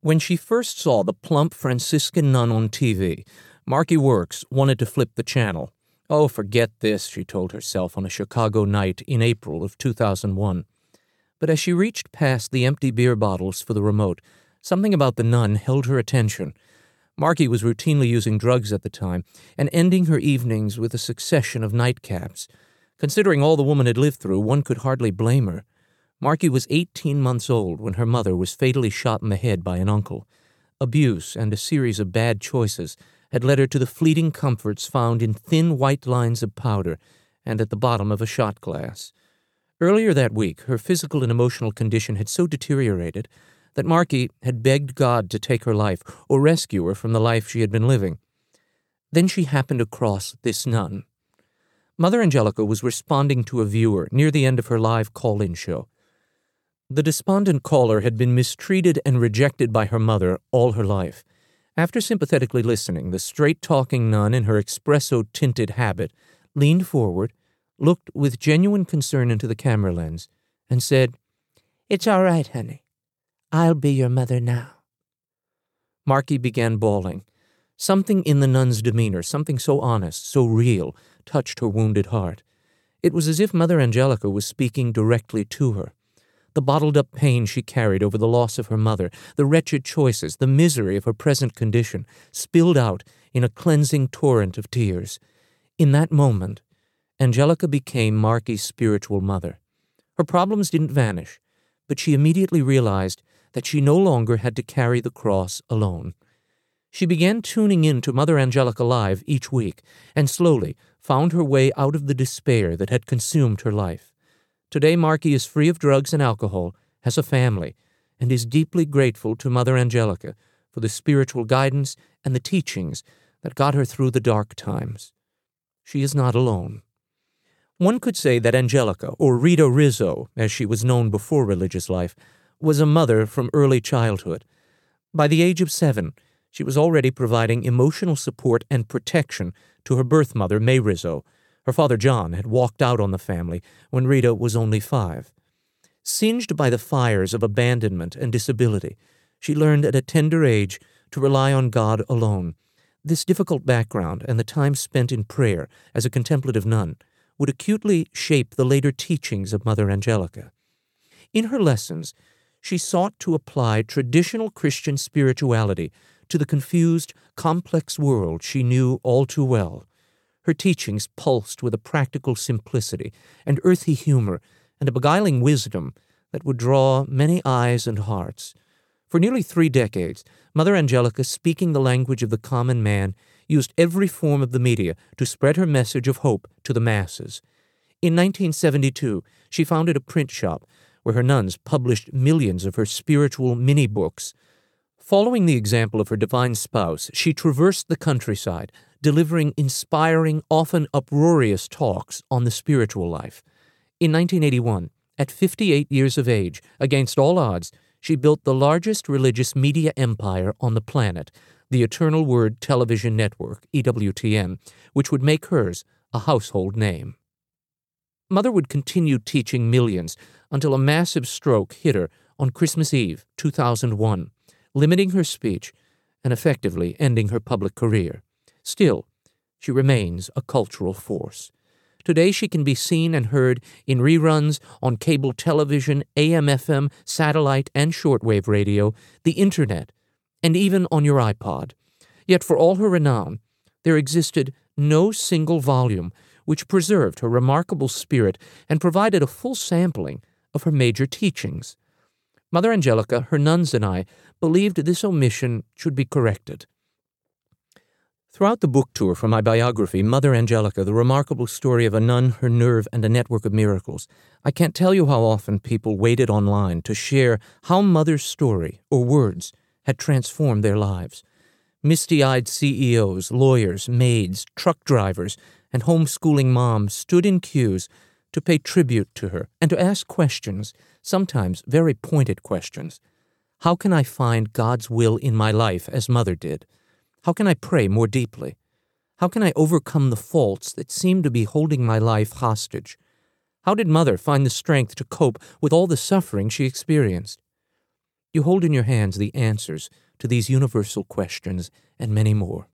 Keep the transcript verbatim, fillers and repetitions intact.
When she first saw the plump Franciscan nun on T V, Marky Works wanted to flip the channel. Oh, forget this, she told herself on a Chicago night in April of two thousand one. But as she reached past the empty beer bottles for the remote, something about the nun held her attention. Marky was routinely using drugs at the time and ending her evenings with a succession of nightcaps. Considering all the woman had lived through, one could hardly blame her. Marky was eighteen months old when her mother was fatally shot in the head by an uncle. Abuse and a series of bad choices had led her to the fleeting comforts found in thin white lines of powder and at the bottom of a shot glass. Earlier that week, her physical and emotional condition had so deteriorated that Marky had begged God to take her life or rescue her from the life she had been living. Then she happened across this nun. Mother Angelica was responding to a viewer near the end of her live call-in show. The despondent caller had been mistreated and rejected by her mother all her life. After sympathetically listening, the straight-talking nun in her espresso-tinted habit leaned forward, looked with genuine concern into the camera lens, and said, "It's all right, honey. I'll be your mother now." Marky began bawling. Something in the nun's demeanor, something so honest, so real, touched her wounded heart. It was as if Mother Angelica was speaking directly to her. The bottled-up pain she carried over the loss of her mother, the wretched choices, the misery of her present condition, spilled out in a cleansing torrent of tears. In that moment, Angelica became Marky's spiritual mother. Her problems didn't vanish, but she immediately realized that she no longer had to carry the cross alone. She began tuning in to Mother Angelica Live each week, and slowly found her way out of the despair that had consumed her life. Today, Marky is free of drugs and alcohol, has a family, and is deeply grateful to Mother Angelica for the spiritual guidance and the teachings that got her through the dark times. She is not alone. One could say that Angelica, or Rita Rizzo, as she was known before religious life, was a mother from early childhood. By the age of seven, she was already providing emotional support and protection to her birth mother, May Rizzo. Her father, John, had walked out on the family when Rita was only five. Singed by the fires of abandonment and disability, she learned at a tender age to rely on God alone. This difficult background and the time spent in prayer as a contemplative nun would acutely shape the later teachings of Mother Angelica. In her lessons, she sought to apply traditional Christian spirituality to the confused, complex world she knew all too well. Her teachings pulsed with a practical simplicity and earthy humor and a beguiling wisdom that would draw many eyes and hearts. For nearly three decades, Mother Angelica, speaking the language of the common man, used every form of the media to spread her message of hope to the masses. In nineteen seventy-two, she founded a print shop where her nuns published millions of her spiritual mini-books. Following the example of her divine spouse, she traversed the countryside, delivering inspiring, often uproarious talks on the spiritual life. In nineteen eighty-one, at fifty-eight years of age, against all odds, she built the largest religious media empire on the planet, the Eternal Word Television Network, E W T N, which would make hers a household name. Mother would continue teaching millions until a massive stroke hit her on Christmas Eve, two thousand one, limiting her speech and effectively ending her public career. Still, she remains a cultural force. Today she can be seen and heard in reruns on cable television, A M F M, satellite, and shortwave radio, the Internet, and even on your iPod. Yet for all her renown, there existed no single volume which preserved her remarkable spirit and provided a full sampling of her major teachings. Mother Angelica, her nuns, and I believed this omission should be corrected. Throughout the book tour for my biography, Mother Angelica, the remarkable story of a nun, her nerve, and a network of miracles, I can't tell you how often people waited online to share how Mother's story, or words, had transformed their lives. Misty-eyed C E Os, lawyers, maids, truck drivers, and homeschooling moms stood in queues to pay tribute to her and to ask questions, sometimes very pointed questions. How can I find God's will in my life as Mother did? How can I pray more deeply? How can I overcome the faults that seem to be holding my life hostage? How did Mother find the strength to cope with all the suffering she experienced? You hold in your hands the answers to these universal questions and many more.